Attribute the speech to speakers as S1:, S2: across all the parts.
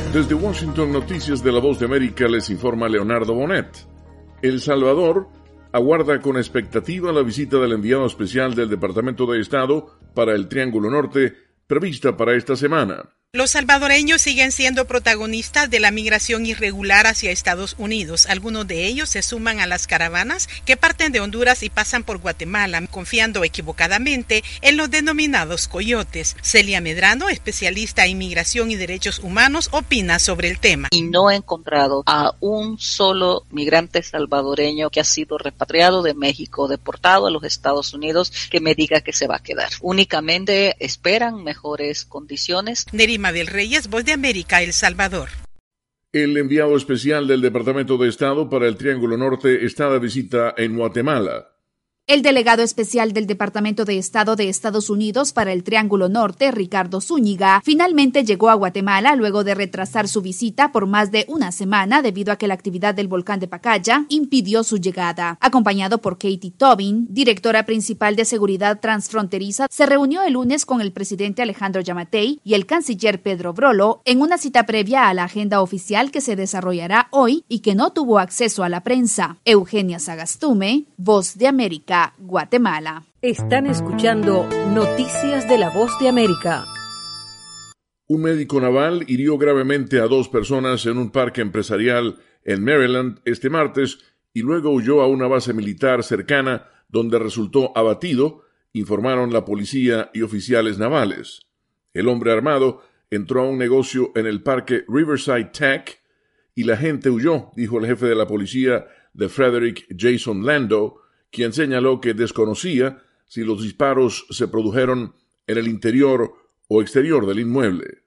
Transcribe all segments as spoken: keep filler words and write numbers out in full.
S1: Desde Washington, Noticias de la Voz de América, les informa Leonardo Bonet. El Salvador aguarda con expectativa la visita del enviado especial del Departamento de Estado para el Triángulo Norte, prevista para esta semana.
S2: Los salvadoreños siguen siendo protagonistas de la migración irregular hacia Estados Unidos. Algunos de ellos se suman a las caravanas que parten de Honduras y pasan por Guatemala, confiando equivocadamente en los denominados coyotes. Celia Medrano, especialista en migración y derechos humanos, opina sobre el tema.
S3: Y no he encontrado a un solo migrante salvadoreño que ha sido repatriado de México, deportado a los Estados Unidos, que me diga que se va a quedar. Únicamente esperan mejores condiciones.
S2: Nerima del Reyes, Voz de América, El Salvador.
S1: El enviado especial del Departamento de Estado para el Triángulo Norte está de visita en Guatemala.
S4: El delegado especial del Departamento de Estado de Estados Unidos para el Triángulo Norte, Ricardo Zúñiga, finalmente llegó a Guatemala luego de retrasar su visita por más de una semana debido a que la actividad del volcán de Pacaya impidió su llegada. Acompañado por Katie Tobin, directora principal de Seguridad Transfronteriza, se reunió el lunes con el presidente Alejandro Yamatei y el canciller Pedro Brolo en una cita previa a la agenda oficial que se desarrollará hoy y que no tuvo acceso a la prensa. Eugenia Sagastume, Voz de América, Guatemala.
S5: Están escuchando Noticias de la Voz de América.
S1: Un médico naval hirió gravemente a dos personas en un parque empresarial en Maryland este martes y luego huyó a una base militar cercana donde resultó abatido, informaron la policía y oficiales navales. El hombre armado entró a un negocio en el parque Riverside Tech y la gente huyó, dijo el jefe de la policía de Frederick Jason Lando, quien señaló que desconocía si los disparos se produjeron en el interior o exterior del inmueble.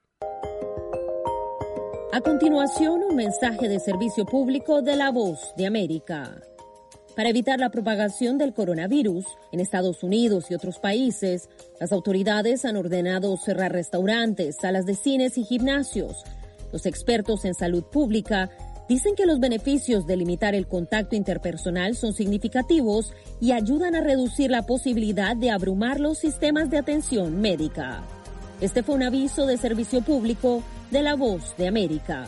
S5: A continuación, un mensaje de servicio público de la Voz de América. Para evitar la propagación del coronavirus en Estados Unidos y otros países, las autoridades han ordenado cerrar restaurantes, salas de cines y gimnasios. Los expertos en salud pública dicen que los beneficios de limitar el contacto interpersonal son significativos y ayudan a reducir la posibilidad de abrumar los sistemas de atención médica. Este fue un aviso de servicio público de la Voz de América.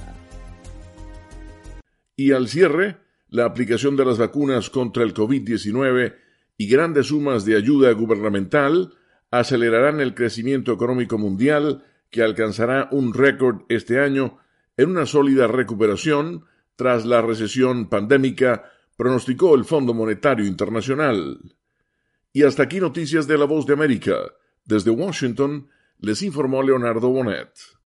S1: Y al cierre, la aplicación de las vacunas contra el COVID diecinueve y grandes sumas de ayuda gubernamental acelerarán el crecimiento económico mundial que alcanzará un récord este año en una sólida recuperación tras la recesión pandémica, pronosticó el Fondo Monetario Internacional. Y hasta aquí Noticias de la Voz de América. Desde Washington, les informó Leonardo Bonet.